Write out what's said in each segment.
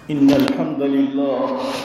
إن الحمد لله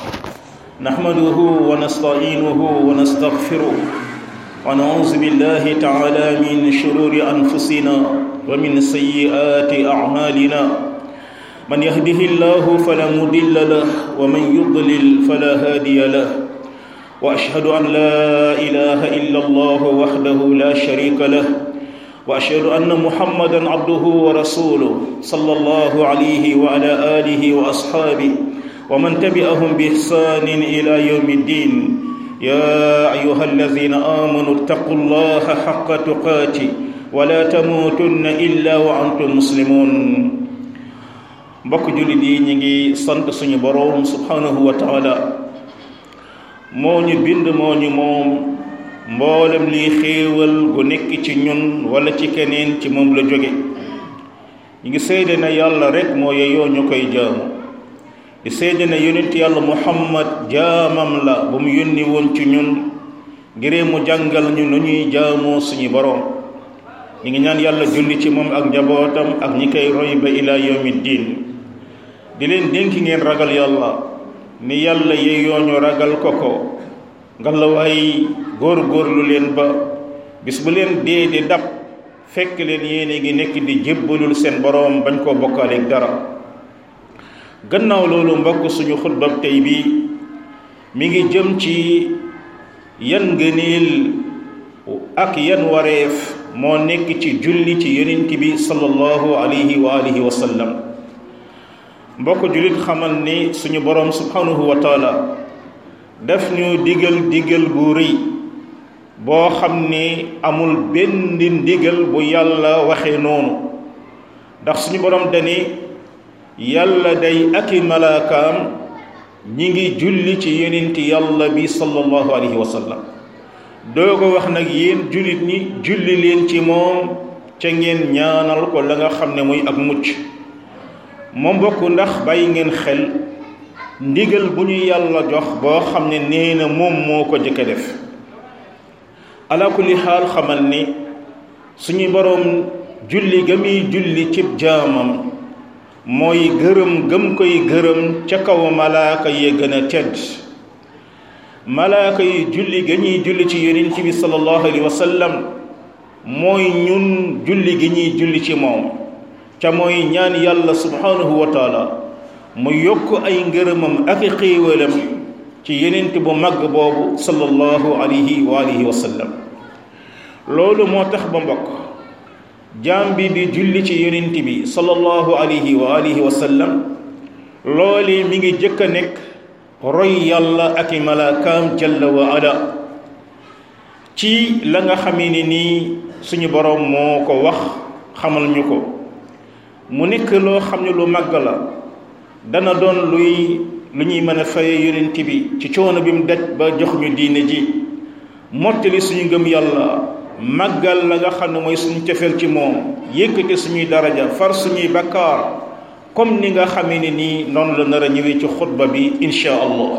نحمده ونستعينه ونستغفره ونعوذ بالله تعالى من شرور أنفسنا ومن سيئات أعمالنا من يهده الله فلا مضل له ومن يضلل فلا هادي له وأشهد أن لا إله إلا الله وحده لا شريك له وأشهد أن محمدا عبده ورسوله صلى الله عليه وعلى آله وأصحابه ومن تبعهم بإحسان إلى يوم الدين يا أيها الذين آمنوا اتقوا الله حق تقاته ولا تموتن إلا وأنتم مسلمون mbokk jullit yi ñi ngi sant suñu boroom subhanahu wa taala moo ñu bind moo ñu moom mboolem liy xéewal gu nekk ci ñun wala ci keneen ci moom la jóge ñi ngi seede na yàlla rek moo yeyoo ñu koy jaamu di seede na yonent yàlla muhammad jaamam la bu mu yónni woon ci ñun ngir mu jàngal ñu nu ñuy jaamoo suñu boroom ñi ngi ñaan yàlla julli ci moom ak njabootam ak ñi koy roy ba ila yawmi diin di leen dénk ngeen ragal yàlla ni yàlla yeyoo ñu ragal ko ngalawaay góor-góorlu leen ba bis bu leen dee di dab fekk leen yéene ngi nekk di jébbalul seen boroom bañ koo bokkaaleeg dara gannaaw loolu mbokk suñu xutbab tey bi mi ngi jëm ci yan ngëneel ak yan wareef moo nekk ci julli ci yonent bi sallallahu alayhi wa alihi wa sallam mbokk jullit xamal ni suñu boroom subhanahu wa taala daf ñu digal bu rëy boo xam ni amul benn ndigal bu yàlla waxee noonu ndax suñu borom dani yàlla day aki malaakaam ñi ngi julli ci yonenti yàlla bi sallallahu alayhi wa sallam doo ko wax nag yéen jullit ñi julli leen ci moom ca ngeen ñaanal ko la nga xam ne muy ak mucc moom bokk ndax bàyyi ngeen xel ndigal bu ñu yàlla jox boo xam ne nee na moom moo ko jëkk a def ala kulli xaal xamal ni suñu boroom julli ga muy julli cib jaamam mooy gërëm gëm koy gërëm ca kaw malaaka yi gën a tedd malaaka yi julli ga ñuy julli ci yonent bi sallallahu alayhi wa sallam mooy ñun julli gi ñuy julli ci moom ca mooy ñaan yàlla subhanahu wa taala mu yokk ay ngërëmam ak xéewalam ci yonent bu màgg boobu sallallahu alayhi wa alihi wa sallam loolu moo tax ba mbokk jaam bi di julli ci yonent bi sallallahu alayhi wa alihi wa sallam loole mi ngi jëkk a nekk roy yàlla ak i malaakaam jalla wa ala ci la nga xamee ne nii suñu boroom moo ko wax xamal ñu ko mu nekk loo xam ne lu màgg la dana doon lu ñuy mën a faye yonent bi ci coono bi mu daj ba jox ñu diine ji mottali suñu ngëm yàlla màggal la nga xam ne mooy suñu cofeel ci moom yëkkati suñuy daraja far suñuy bakkaar comme ni nga xamee ne nii noonu la nar a ñëwee ci xutba bi insha allah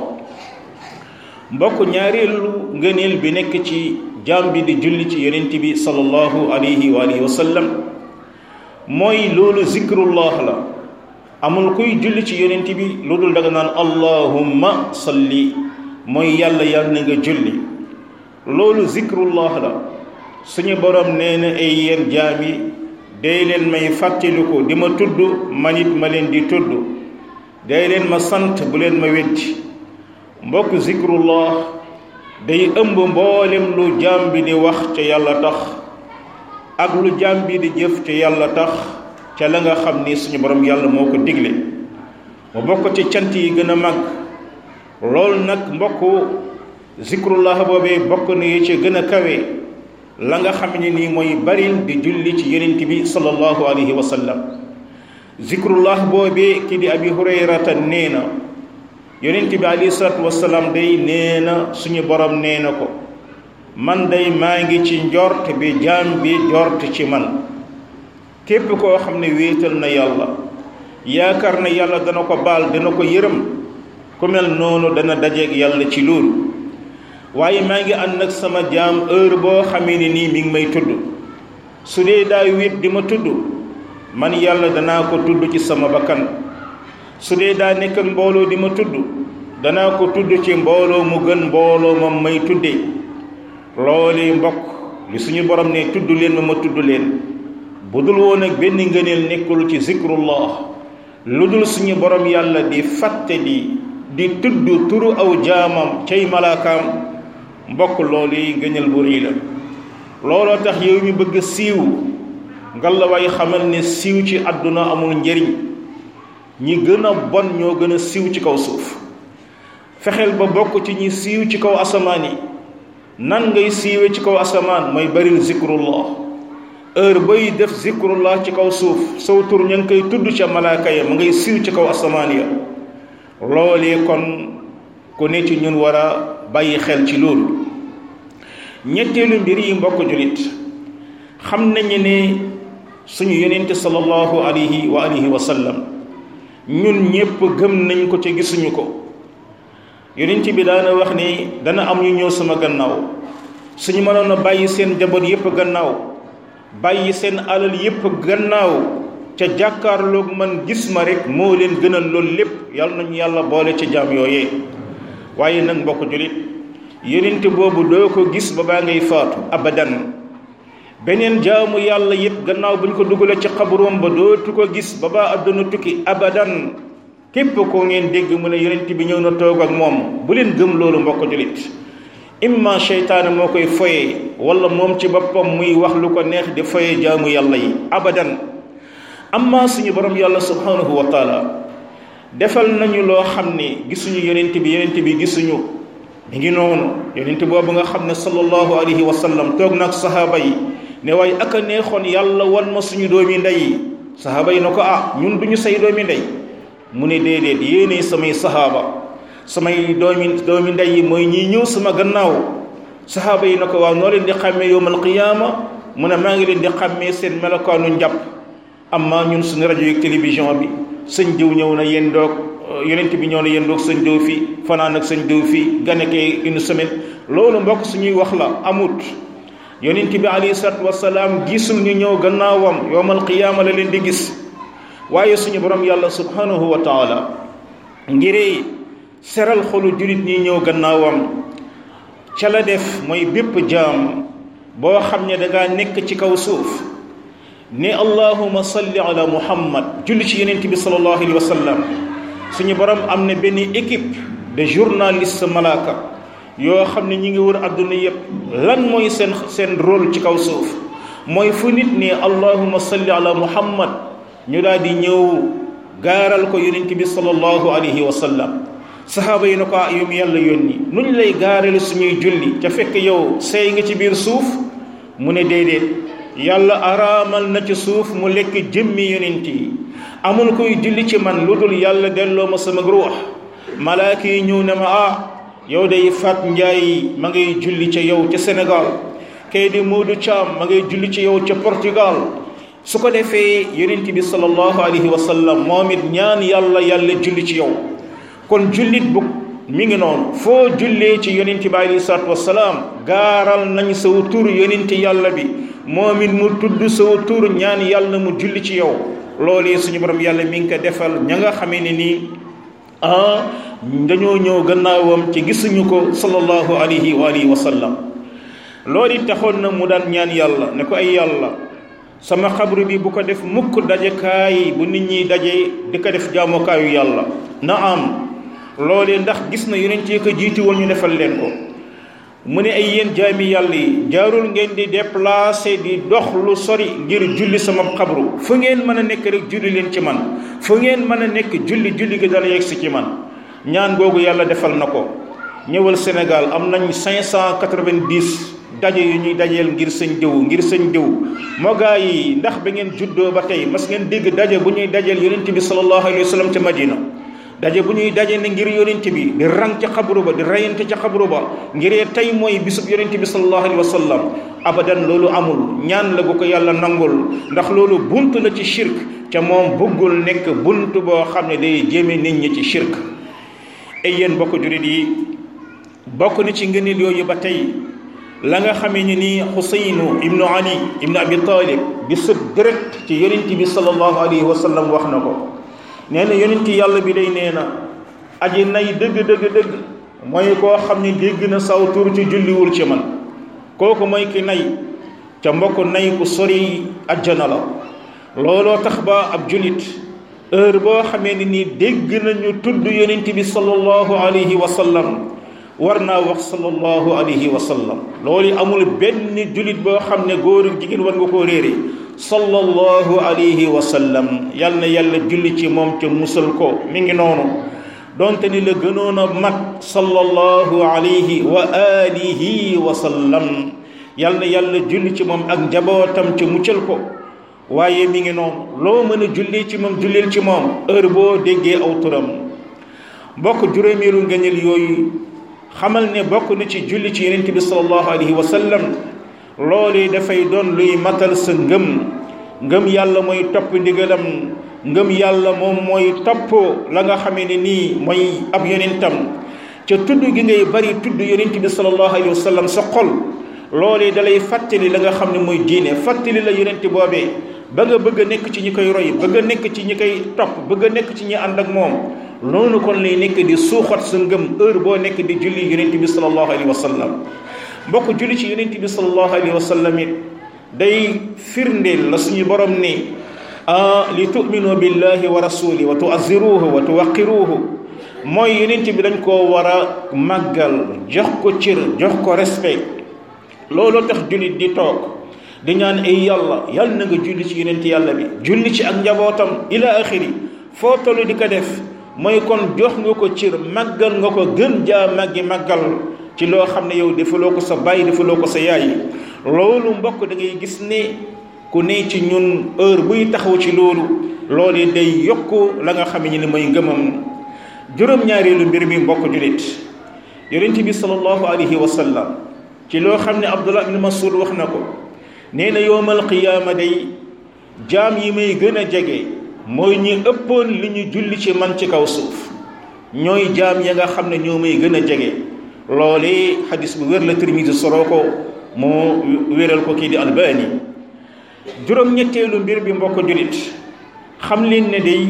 mbokk ñaareelu ngëneel bi nekk ci jaam bi di julli ci yonent bi sallallahu alayhi wa alihi wa sallam mooy loolu zikrullah la amul kuy julli ci yonent bi lu dul danga naan allahumma salli mooy yàlla yàlla na nga julli loolu zikrullah la suñu borom nee na ay yéen jaam yi day leen may fàttaliku di ma tudd manit ma leen di tudd day leen ma sant bu leen ma weddi mbokk zikrullah day ëmb mboolem lu jaam bi di wax ca yàlla tax ak lu jaam bi di jëf ca yàlla tax ca la nga xam ni suñu borom yàlla moo ko digle mu bokk ci cant yi gën a mag loolu nag mbokk zikrullah boobee bokk na yi ci gën a kawe la nga xam ne nii mooy baril di julli ci yonent bi sallallahu alayhi wa sallam zikrullah boobee ki di abi hurayrata nee na yonent bi alayhi salaatu wasalaam day nee na suñu borom nee na ko man day maa ngi ci njort bi jaam bi njort ci man képp koo xam ne wéetal na yàlla yaakaar na yàlla dana ko baal dana ko yërëm ku mel noonu dana dajeeg yàlla ci loolu waaye maa ngi ànd ak sama jaam heure boo xamee ne nii mi ngi may tudd su dee daa wéet di ma tudd man yàlla danaa ko tudd ci sama bakkan su dee daa nekk mbooloo di ma tudd danaa ko tudd ci mbooloo mu gën mbooloo ma may tudde loolu mbokk li suñu borom ne tudd leen ma tudd leen bu dul woon ak benn ngëneel nekkul ci zikrullah lu dul suñu borom yàlla di fàtte di tudd turu aw jaamam cay malaakaam mbokk loolu yi ngëneel bu rëy la looloo tax yow mi bëgg siiw ngallaawaay xamal ne siiw ci àdduna amul njëriñ ñi gën a bon ñoo gën a siiw ci kaw suuf fexeel ba bokk ci ñi siiw ci kaw asamaan yi nan ngay siiwe ci kaw asamaan mooy baril zikrullah heure bay def zikrullah ci kaw suuf saw tur ña ngi koy tudd ca malaaka ya ma ngay siiw ci kaw asamaan ya loolee kon ku ne ci ñun war a bàyyi xel ci loolu ñetteelu mbir yi mbokk julit xam nañu ne suñu yonente sallallahu alayhi wa sallam ñun ñépp gëm nañ ko ci gisuñu ko yonent bi daana wax ni dana am ñu ñëw sama gannaaw suñu mënoon a bàyyi seen njaboot yépp gannaaw bàyyi seen alal yépp gannaaw ca jàkkaarloog man gis ma rek moo leen gënal loolu lépp yàlla nañu yàlla boole ci jaam yooyee waaye nag mbokk julit yonent boobu doo ko gis ba baa ngay faatu abadan beneen jaamu yàlla yépp gannaaw buñ ko dugalee ci xabaroom ba dootu ko gis ba baa àdduna tukki abadan képp ko ngeen dégg mu ne yonent bi ñëw na toog ak moom bu leen gëm loolu mbokk julit imma seytaane moo koy foye wala moom ci boppam muy wax lu ko neex di foye jaamu yàlla yi abadan amma suñu borom yàlla subhanahu wa taala defal nañu loo xam ne gisuñu yonent bi gisuñu mi ngi noonu yonent boobu nga xam ne sallallahu alayhi wa sallam toog nag sahaaba yi ne waaye ak a neexoon yàlla wan ma suñu doomi ndey sahaaba yi na ko ñun duñu say doomi ndey mu ne déedéet yéene samay sahaaba samay doomi ndey yi mooy ñii ñëw sama gannaaw sahaaba yi na ko waaw noo leen di xàmmee yowmal qiyaama mu ne maa ngi leen di xàmmee seen melokaanu njàpp amma ñun suñu rajo yi télévision bi sëñ diw ñëw na yéen doog yonent bi ñëw na yéen doog sëñ diw fii fanaan ak sëñ diw fii ganekee une semaine loolu mbokk suñuy wax la amut yonent bi alayhi salaatu wasalaam gisul ñu ñëw gannaawam yowmal qiyaama la leen di gis waaye suñu borom yàlla subhanahu wa taala ngiree seral xolu julit ñi ñëw gannaawam ca la def mooy bépp jaam boo xam ne dangaa nekk ci kaw suuf ne allahuma salli ala muhammad julli ci yonent bi sallallahu alayhi wa sallam suñu borom am na benn équipe de journaliste malaaka yoo xam ne ñi ngi wër àdduna yépp lan mooy seen rôle ci kaw suuf mooy fu nit ne allahuma salli ala muhammad ñu daal di ñëw gaaral ko yonent bi sallallahu alayhi wa sallam sahaaba yi na ko yu mu yàlla yónni nu ñu lay gaarale suñuy julli ca fekk yow seey nga ci biir suuf mu ne déedéet yàlla araamal na ci suuf mu lekk jëmmi yonent yi amul koy julli ci man lu dul yàlla delloo ma sama ruux malaaka yi ñëw ne ma yow day Fat Njaay ma ngay julli ca yow ca Sénégal kay di Moodu Caam ma ngay julli ci yow ca Portugal su ko defee yonent bi sallallahu alayhi wa sallam moom it ñaan yàlla julli ci yow kon jullit bu mi ngi noonu foo jullee ci yonent bi alayhi salaatu wasalaam gaaral nañ saw tur yonent yàlla bi moom it mu tudd saw tur ñaan yàlla mu julli ci yow loolee suñu borom yàlla mi ngi ko defal ña nga xamee ne nii dañoo ñëw gannaawam ci gisuñu ko sallallahu alayhi wa sallam loolu it taxoon na mu daan ñaan yàlla ne ko ay yàlla sama xabru bi bu ko def mukk dajekaay bu nit ñi daje di ko def jaamukaayu yàlla na am loolee ndax gis na yonent yi ko jiitu woon ñu defal leen ko mu ne ay yéen jaami yàlla yi jaarul ngeen di déplacé di dox lu sori ngir julli sama xabru fu ngeen mën a nekk rek julli leen ci man fu ngeen mën a nekk julli gi dana yegg si ci man ñaan googu yàlla defal na ko ñëwal Sénégal am nañ 590 daje yu ñuy dajeel ngir sëñ diw moo gaa yi ndax ba ngeen juddoo ba tey mas ngeen dégg daje bu ñuy dajeel yonent bi sallallahu alayhi wa sallam ca Madina daje bu ñuy daje ne ngir yonent bi di rang ca xabru ba di rayante ca xabru ba ngiree tey mooy bisub yonent bi sallallahu alayhi wa sallam abadan loolu amul ñaan la gu ko yàlla nangul ndax loolu bunt la ci shirk ca moom bëggul nekk bunt boo xam ne day jéeme nit ñi ci shirk ay yéen bokk jurit yi bokk na ci ngëneel yooyu ba tey la nga xamee ni nii Xuseynu ibnu Ali ibnu Abi Talib di sët direct ci yonent bi sallallahu alayhi wa sallam wax na ko nee na yonent yàlla bi day nee na aji nay dëgg mooy koo xam ne dégg na saw tur ci julliwul ci man kooku mooy ki nay ca mbokk nay ku sori ajjana la. looloo tax ba ab julit heure boo xamee ne nii dégg nañu tudd yonent bi sallallahu alayhi wa sallam war naa wax sallallahu alayhi wa sallam. loolu amul benn julit boo xam ne góor ak jigéen war nga koo réere sallallahu alayhi wa sallam. yal na yàlla julli ci moom ca musal ko mi ngi noonu donte ni la gënoon a mat sallallahu alayhi wa alihi wa sallam. yal na yàlla julli ci moom ak njabootam ca muccal ko. waaye mi ngi noonu loo mën a julli ci moom jullil ci moom heure boo déggee aw turam. bokk juróomeelu ngëneel yooyu xamal ne bokk na ci julli ci yonent bi sallallahu alayhi wa sallam loolu dafay doon luy matal sa ngëm yàlla mooy topp ndigalam. ngëm yàlla moom mooy topp la nga xamee ne nii mooy ab yonentam ca tudd gi ngay bari tudd yonent bi sallallahu alayhi wa sallam sa xol loolee dalay fàttali la nga xam ne mooy diine fàttali la yonent boobee ba nga bëgg a nekk ci ñi koy roy bëgg a nekk ci ñi koy topp bëgg a nekk ci ñi ànd ak moom noonu kon lay nekk di suuxat sa ngëm heure boo nekk di julli yonent bi sallallahu alayhi wa sallam. mbokk julli ci yonent bi sallallahu alayhi wa sallam it day firndeel la suñu borom ne li tu'minu billahi wa rasuli wa tu'azziruhu wa tuwaqqiruhu mooy yonent bi dañ koo war a màggal jox ko cër jox ko respect. looloo tax jullit di toog di ñaan ay yàlla na nga julli ci yonent yàlla bi julli ci ak njabootam ila axiri foo tollu di ko def mooy kon jox nga ko cër màggal nga ko gën jaa màggal ci loo xam ne yow defaloo ko sa baay defaloo ko sa yaay. loolu mbokk da ngay gis ne ku ne ci ñun heure buy taxaw ci loolu day yokk la nga xam ne ni mooy ngëmam. juróom-ñaareelu mbir mi mbokk jullit yonent bi sallallahu alayhi wa sallam ci loo xam ne Abdullah ibn Mas'ud wax na ko nee na yowmal qiyaama day jaam yi may gën a jege mooy ñi ëppoon li ñu julli ci man ci kaw suuf ñooy jaam ya nga xam ne ñoo may gën a jege. loolee xadis bu wér la Tirmisi soroo ko moo wéral ko kii di Albani. juróom-ñetteelu mbir bi mbokk jullit xam leen ne day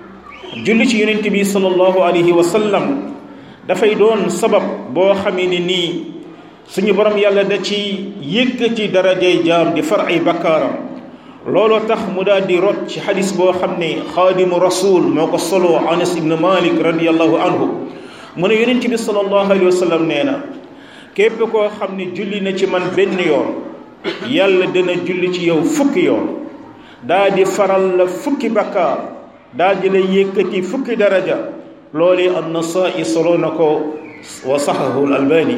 julli ci yonent bi sallallahu alayhi wa sallam dafay doon sabab boo xamee ne nii suñu borom yàlla da ci yëkkati darajay jaam di far ay bakkaaram. looloo tax mu daal di rot ci xadis boo xam ne xaadimu rasul moo ko solo Anas ibn Malik radiyallahu anhu mu ne yonent bi sallallahu alayhi wa sallam nee na képp koo xam ne julli na ci man benn yoon yàlla dana julli ci yow fukki yoon daa di faral la fukki bakkaar daa di la yëkkati fukki daraja. loolee an-Nasaa'i solo na ko wa sahahu al-Albani.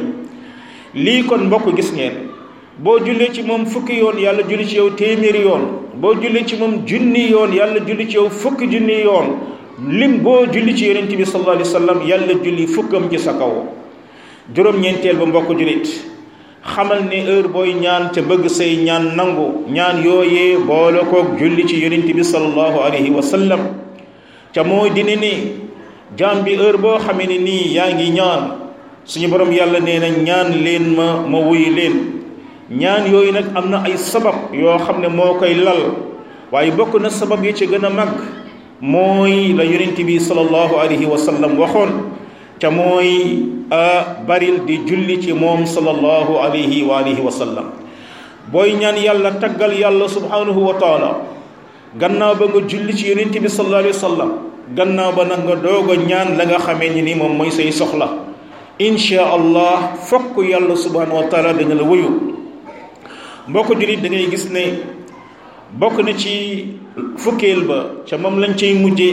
lii kon mbokk gis ngeen boo jullee ci moom fukki yoon yàlla julli ci yow téeméeri yoon boo jullee ci moom junni yoon yàlla julli ci yow fukki junni yoon lim boo julli ci yonent bi sallallahu alayhi wa sallam yàlla julli fukkam ci sa kaw. juróom-ñeenteel ba mbokk jullit xamal ne heure booy ñaan ca bëgg say ñaan nangu ñaan yooyee boole koog julli ci yonent bi sallallahu alayhi wa sallam ca mooy dina ne jaam bi heure boo xamee ne nii yaa ngi ñaan suñu borom yàlla nee na ñaan leen ma wuy leen. ñaan yooyu nag am na ay sabab yoo xam ne moo koy lal waaye bokk na sabab yi ci gën a mag mooy la yonent bi sallallahu alayhi wa sallam waxoon ca mooy baril di julli ci moom sallallahu alayhi wa alihi wa sallam. booy ñaan yàlla taggal yàlla subhanahu wa taala gannaaw ba nga julli ci yonent bi sallallahu alayhi wa sallam gannaaw ba nag nga doog a ñaan la nga xamee ni moom mooy say soxla insha allah fokk yàlla subhanahu wa taala dana la wuyu. mbokk jullit da ngay gis ne bokk na ci fukkeel ba ca moom lañ cay mujje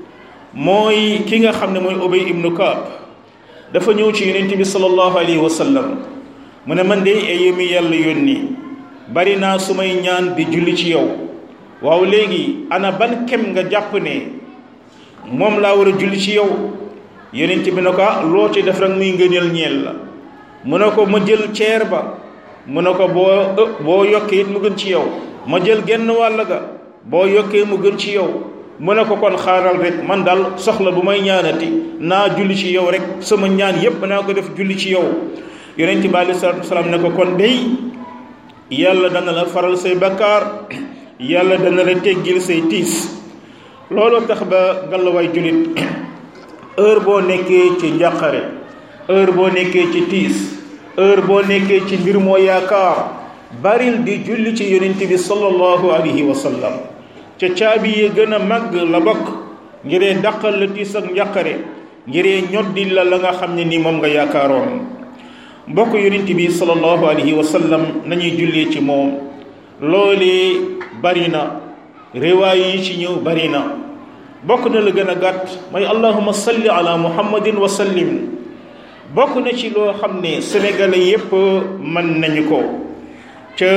mooy ki nga xam ne mooy Ubay ibnu Kaab dafa ñëw ci yonent bi sallallahu alayhi wa sallam mu ne man de ay mi yàlla yónni bari naa su may ñaan di julli ci yow waaw léegi ana ban kem nga jàpp ne moom laa war a julli ci yow. yonent bi ne ko loo ci def rek muy ngëneel ñeel la. mu ne ko ma jël ceer ba mu ne ko boo yokkee it mu gën ci yow. ma jël genn wàll ga boo yokkee mu gën ci yow. mu ne ko kon xaaral rek man daal soxla bu may ñaanati naa julli ci yow rek sama ñaan yépp naa ko def julli ci yow. yonent bi aleyhi salaatu wasalaam ne ko kon dey yàlla dana la faral say bakkaar yàlla dana la teggil say tiis. loolu tax ba ngalawaay julit heure boo nekkee ci njàqare, heure boo nekkee ci tiis, heure boo nekkee ci mbir moo yaakaar, baril di julli ci yonent bi sallallahu alayhi wa sallam. ca caabi yi gën a màgg la bokk ngiree dàqal la tiis ak njàqare, ngiree ñoddi la nga xam ne ni moom nga yaakaaroon. mbokk yonent bi sallallahu alayhi wa sallam nañuy jullee ci moom loolee bari na, riwaay yi ci ñëw bari na. bokk na la gën a gàtt mooy allahumma salli ala muhammadin wa sallim. bokk na ci loo xam ne sénégalais yépp mën nañu ko ca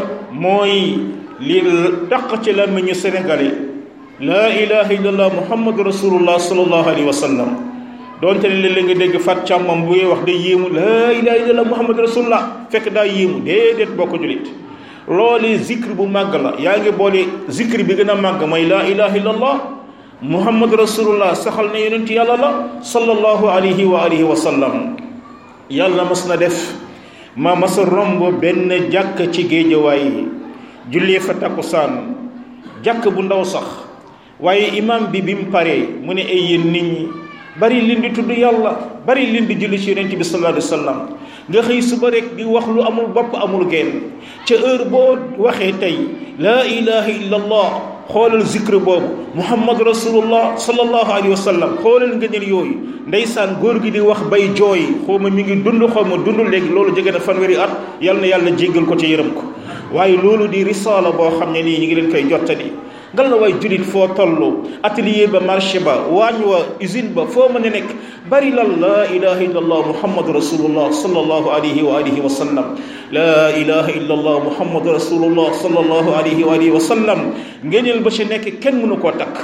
mooy li daq ci làmmiñu sénégalais laa ilaha illallah muhammadu rasulullah sallallahu alayhi wa sallam. doonte ne léeg-léeg nga dégg fat càmmam bu wax day yéemu laa ilaha illallah muhammadu rasulullah fekk daa yéemu déedéet bokk julit. loolu zikr bu màgg la, yaa ngi boole zikr bi gën a màgg mooy laa ilaha illallah muhammadu rasulullah saxal na yonent yàlla la sallallahu alayhi wa alihi wa sallam. yàlla mas na def ma mas a romb benn jàkk ci géejawaay jullee fa takkusaan, jàkk bu ndaw sax, waaye imam bi mu paree mu ne ay yéen nit ñi bari leen di tudd yàlla, bari leen di julli ci yonent bi sallallahu alayhi wa sallam. nga xëy suba rek di wax lu amul bopp amul genn, ca heure boo waxee tey laa ilaha illallah xoolal zikr boobu muhammad rasulullah sallallahu alayhi wa sallam, xoolal ngëneel yooyu. ndeysaan góor gi di wax bay jooy, xawma mi ngi dund xawma dund léegi, loolu jege na fanweeri at, yal na yàlla jéggal ko ci yërëm ko. waaye loolu di risaala boo xam ne nii ñu ngi leen koy jottali. ngal la waay julit foo toll, atelier ba, marché ba, waañ wa, usine ba, foo mën a nekk bari lal laa ilaha illallah muhammadu rasulullah sallallahu alayhi wa alihi wa sallam. laa ilaha illallah muhammadu rasulullah sallallahu alayhi wa alihi wa sallam. ngeeneel ba ci nekk kenn mënu koo takk.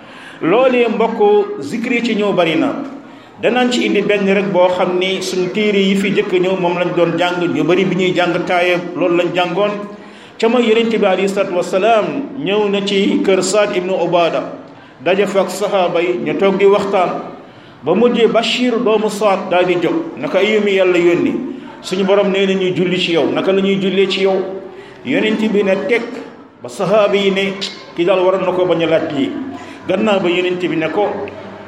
loolee mbokk zikri ci ñëw bari na. danaan ci indi benn rek boo xam ni suñ téere yi fi jëkk ñëw moom lañ doon jàng, ñu bari bi ñuy jàng taaye loolu lañ jàngoon. ca ma yonent bi alayhi salaatu wasalaam ñëw na ci kër Saad ibnu Ubaada daje fa ak sahaaba yi ñu toog di waxtaan ba mujjee Bachir doomu Saad daal di jóg naka ayu mi yàlla yónni, suñu borom nee na ñuy julli ci yow, naka la ñuy jullee ci yow. yonent bi ne teg ba sahaaba yi ne ki daal waroon na ko bañ a laaj lii. gannaaw ba yonent bi ne ko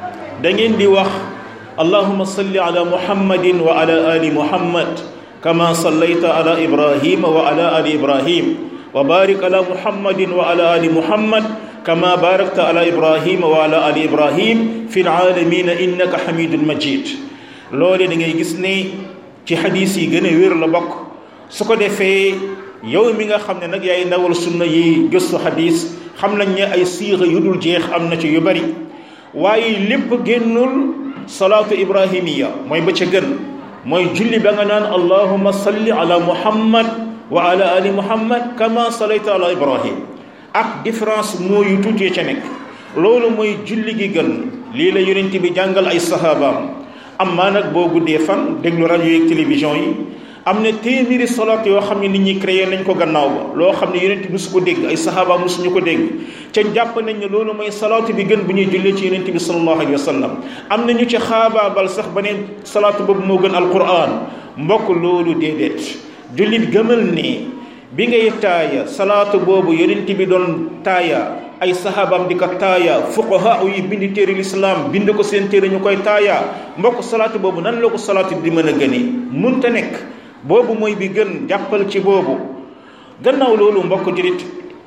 da ngeen di wax allahumma salli ala muhammadin wa ala ali muhammad kama sallayta ala ibrahima wa ala ali ibrahim wa barik ala muhammadin wa ala ali muhammad kama barakta ala ibrahima wa ala ali ibrahim fi alalamina innaka hamidun majid. loole da ngay gis ne ci xadis yi gën a wér la bokk. su ko defee yow mi nga xam ne nag yaay ndawal sunna yi gëstu xadis xam nañ ne ay siixa yu dul jeex am na ci yu bari, waaye lépp génnul salaatu ibrahimiya mooy ba ca gën, mooy julli ba nga naan allahumma salli ala muhammad wa ala ali muhammad kama sallayta ala ibrahim. ak différence mooyu tuutee ca nekk. loolu mooy julli gi gën. lii la yonent bi jàngal ay sahabaam. am maa nag boo guddee fan déglu rajo yeeg télévision yi am na téeméeri salaat yoo xam ne nit ñi créé nañ ko gannaaw ba, loo xam ne yonent bi musu ko dégg, ay sahaaba musuñu ko dégg, ca jàpp nañ ne loolu mooy salaatu bi gën bu ñuy jullee ci yonent bi sallallahu alayhi wa sallam. am na ñu ci xaabaabal sax ba ne salaatu boobu moo gën alquran. mbokk loolu déedéet. jullit gëmal ne bi ngay taaya salaatu boobu yonent bi doon taaya, ay sahabaam di ko taaya, fuqaha yi bind téere l'islam bind ko seen téere ñu koy taaya. mbokk salaatu boobu nan la ko salaatu di mën a gënee? munta nekk. boobu mooy bi gën, jàppal ci boobu. gannaaw loolu mbokk julit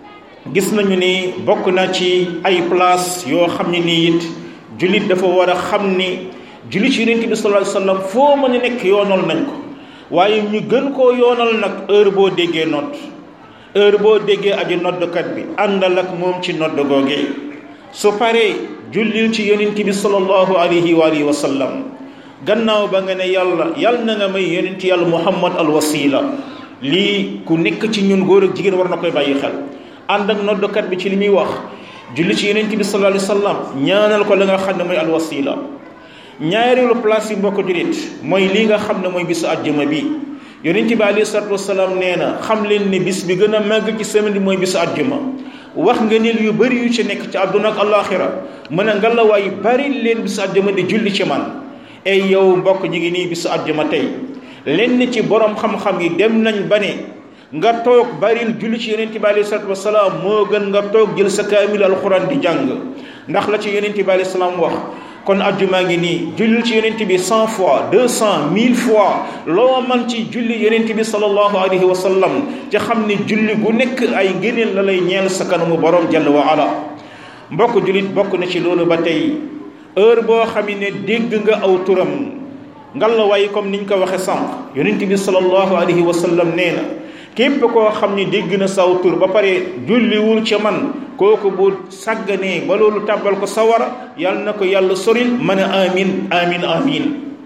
gis nañu ni bokk na ci ay place yoo xam ne nii it julit dafa war a xam ni julli ci yonent bi sallallahu alayhi wasallam foo mën a nekk yoonal nañ ko, waaye ñu gën koo yoonal nag heure boo déggee nodd, heure boo déggee aji noddkat bi àndal ak moom ci nodd googee. su paree jullil ci yonent bi sallallahu alayhi wa alihi wa sallam. gannaaw ba nga ne yàlla na nga may yonent yàlla muhammad al wasila. lii ku nekk ci ñun góor ak jigéen war na koy bàyyi xel. ànd ak noddkat bi ci li muy wax, julli ci yonent bi sallallahu alayhi wa sallam, ñaanal ko la nga xam ne mooy al wasila. ñaareelu place yi mbokk julit mooy lii nga xam ne mooy bisu àjjuma bi. yonent bi alayhi salaatu wasalaam nee na xam leen ne bis bi gën a màgg ci semaine bi mooy bisu àjjuma. wax nga nil yu bëri yu ci nekk ci àdduna ak alaxira, mën a ngalawaay bari leen bisu àjjuma di julli ci man. ay yow mbokk ñi ngi nii bisu àjjuma tey lenn ci borom xam-xam yi dem nañ ba ne nga toog baril julli ci yonent bi alayhi salaatu wasalaam moo gën nga toog jël sa kaamil alquran di jàng ndax la ci yonent bi alayhi salaam wax. kon ajjumaa ngi nii jullil ci yonent bi 100 fois 200 1000 fois loo man ci julli yonent bi sallallahu alayhi wa sallam te xam ni julli gu nekk ay ngëneel la lay ñeel sa kanamu borom jalla wa ala. mbokk jullit bokk na ci loolu ba tey heure boo xam ne dégg nga aw turam ngal la waaye comme niñ ko waxe sànq yonent bi sallallahu alayhi wa sallam nee na képp koo xam ni dégg na saw tur ba pare julliwul ca man kooku bu sàgganee ba loolu tàbbal ko sawara yàlla na ko yàlla soril mën a amin amin amin.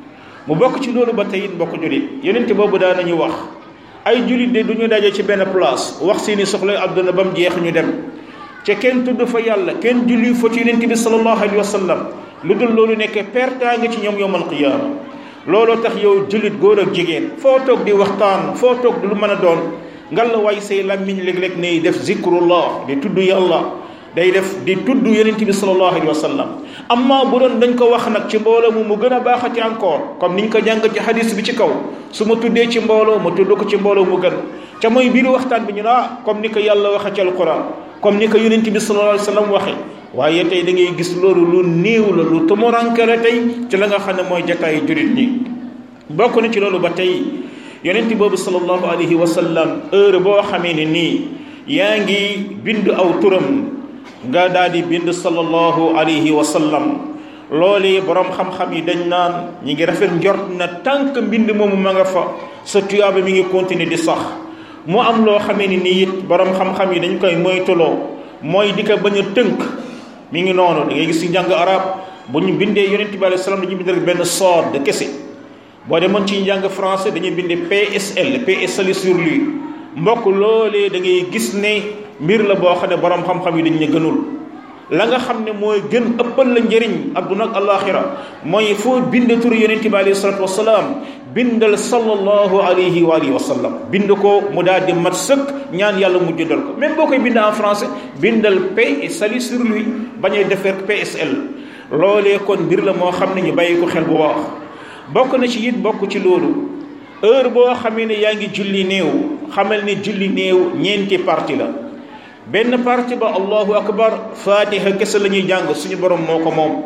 mu bokk ci loolu ba tey it mbokk jullit yonent boobu daan nañu wax ay jullit de du ñu daje ci benn place wax seeni soxla àdduna ba mu jeex ñu dem ca kenn tudd fa yàlla kenn julli fa ci yonent bi sallallahu alayhi wa sallam lu dul loolu nekk pertaa nga ci ñoom yawmal qiyaama. looloo tax yow jullit góor ak jigéen foo toog di waxtaan foo toog di lu mën a doon ngal la waay say làmmiñ léeg-léeg nay def zikrullah di tudd yàlla day def di tudd yonent bi sallallahu alayhi wa sallam. amma bu doon dañ ko wax nag ci mbooloo mu gën a baaxati encore comme niñ ko jàng ci hadis bi ci kaw su ma tuddee ci mbooloo ma tudd ko ci mbooloo mu gën ca mooy biir waxtaan bi ñu comme ni ko yàlla waxe ci alquran comme ni ko yonent bi sallallahu alayhi wa sallam waxe waaye tey da ngay gis loolu lu néew la lu tumuranke la tey ci la nga xam ne mooy jataayu jurit ñi. bokk na ci loolu ba tey yonent boobu sallallahu alayhi wa sallam heure boo xamee ne nii yaa ngi bind aw turam nga daal di bind sallallahu alayhi wa sallam loolee borom xam-xam yi dañ naan ñi ngi rafet njort na tànk mbind moomu ma nga fa sa tuyaaba mi ngi continuer di sax. mu am loo xamee ni nii it borom xam-xam yi dañ koy moytuloo mooy di ko bañ a tënk. mi ngi noonu da ngay gis ci njàng arab bu ñu bindee yonent bi alayhi salaam dañuy bind rek benn sod de kese boo demoon ci njàng français dañuy bindee PSL PSL sur lui mbokk loolee da ngay gis ne mbir la boo xam ne borom xam-xam yi dañ ne gënul. la nga xam ne mooy gën ëppal la njëriñ adduna ak alaxira mooy foo bind turu yonent bi alayhi salaatu wasalaam bindal sallallahu alayhi wa alihi wa sallam bind ko mu daal di mat sëkk ñaan yàlla mu jëndal ko même boo koy bind en français bindal paix et salut sur lui bañ a defar PSL. loolee kon mbir la moo xam ne ñu bàyyi ko xel bu baax. bokk na ci it bokk ci loolu heure boo xamee ne yaa ngi julli néew xamal ne julli néew ñeenti parti la. benn parti ba allahu akbar fatiha kese la ñuy jàng suñu borom moo ko moom.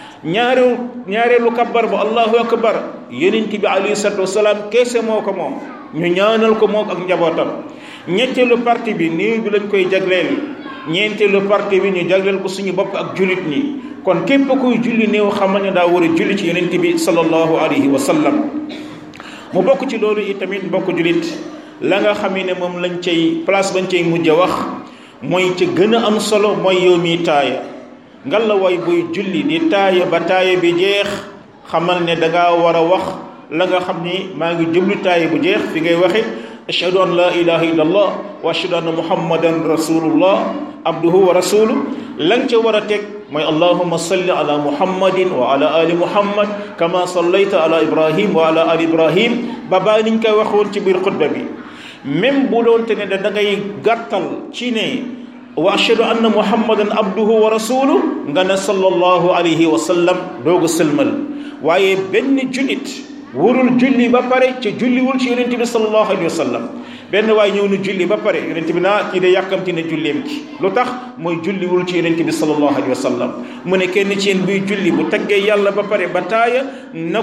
ñaareelu kabbar ba allahu akbar yonent bi alayhi salaatu wasalaam kese moo ko moom ñu ñaanal ko moom ak njabootam. ñetteelu parti bi néew bi lañ koy jagleel ñeenteelu parti bi ñu jagleel ko suñu bopp ak jullit ñi. kon képp kuy julli néew xamal ne daa war a julli ci yonent bi sallallahu alayhi wa sallam. mu bokk ci loolu itamit mbokk jullit la nga xam ne moom lañ cay place bañ cay mujj a wax mooy ci gën a am solo mooy yow mi taaya ngal la way buy julli di taaya ba taaya bi jeex xamal ne dangaa war a wax la nga xam ni maa ngi jublu taaya bu jeex fi ngay waxe ashhadu an la ilaha illallah wa ashhadu anna muhammadan rasulullah abduhu wa rasuluhu lan ca war a teg mooy allahumma salli ala muhammadin wa ala ali muhammad kama sallayta ala ibrahim wa ala ali ibrahim ba baa niñ koy waxoon ci biir xutba bi. même bu doon te ne da ngay gàttal ci ne wa ashhadu anna muhammadan abduhu wa rasuluhu nga ne sallallahu alayhi wa sallam doogu sëlmal waaye benn jullit warul julli ba pare ca julliwul ci yonent bi sallallahu alayhi wa sallam. benn waay ñëw na julli ba pare yonent bi naa kii de yàkkamti na julleem ki lu tax mooy julliwul ci yonent bi sallallahu alayhi wa sallam. mu ne kenn ci yéen buy julli bu taggee yàlla ba pare ba taaya na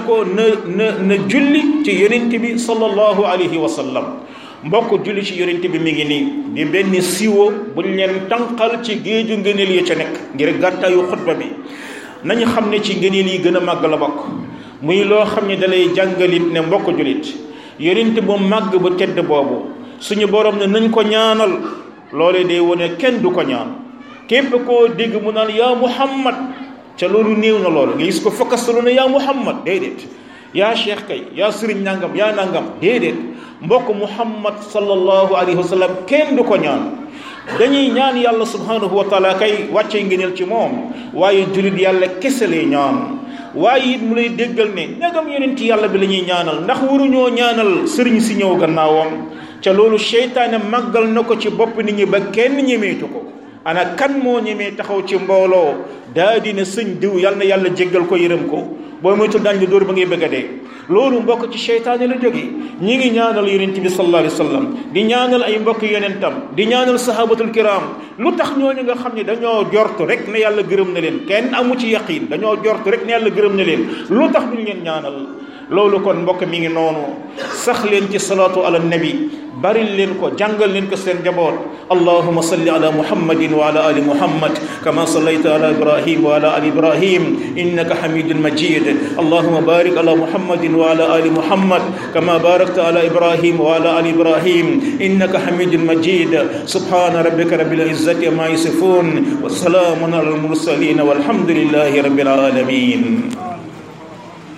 julli ci yonent bi sallallahu alayhi wa sallam. mbokk julli ci yonent bi mi ngi nii di benn siwo buñ leen tànqal ci géeju ngëneel yi ca nekk ngir gàttaayu xutba bi. nañu xam ne ci ngëneel yi gën a màgg la bokk muy loo xam ne dalay jàngalit ne mbokk jullit yonent bu màgg bu tedd boobu suñu borom ne nañ ko ñaanal loolee day wone kenn du ko ñaan. képp koo dégg mu naan yaa muhammad ca loolu néew na loolu nga gis ko fakkastalu ne yaa muhammad déedéet yaa cheikh kay yaa sëriñ nangam yaa nangam déedéet mbokk muhammad sallallahu alayhi wa sallam kenn du ko ñaan. dañuy ñaan yàlla subhanahu wa taala kay wàccee ngëneel ci moom waaye jullit yàlla kese lay ñaan. waaye it mu lay déggal ne ndegam yonent yàlla bi la ñuy ñaanal ndax waruñoo ñaanal sëriñ si ñëw gannaawam ca loolu seytaane màggal na ko ci bopp nit ñi ba kenn ñemeetu ko. ana kan moo ñemee taxaw ci mbooloo daa dina sëñ diw yàlla na yàlla jéggal ko yërëm ko boo moytul daañu la dóor ba ngay bëgg a dee. loolu mbokk ci seytaane la jóge. ñi ngi ñaanal yonent bi sallallahu alayhi wa sallam di ñaanal ay mbokk yonentam di ñaanal sahabatul kiram lu tax ñooñu nga xam ne dañoo jortu rek ne yàlla gërëm na leen, kenn amu ci yaqin, dañoo jortu rek ne yàlla gërëm na leen, lu tax duñ leen ñaanal? loolu kon mbokk mi ngi noonu, sax leen ci salaatu ala nabi, bari leen ko, jàngal leen ko seen njaboot. allahumma salli ala muhammadin wa ala ali muhammad kama sallayta ala ibrahim wa ala ali ibrahim innaka hamidun majid. allahumma barik ala muhammadin wa ala ali muhammad kama barakta ala ibrahim wa ala ali ibrahim innaka hamidun majid. subhana rabbika rabbil izzati amma yasifun wa salamun ala al mursalin walhamdulillahi rabbil alamin.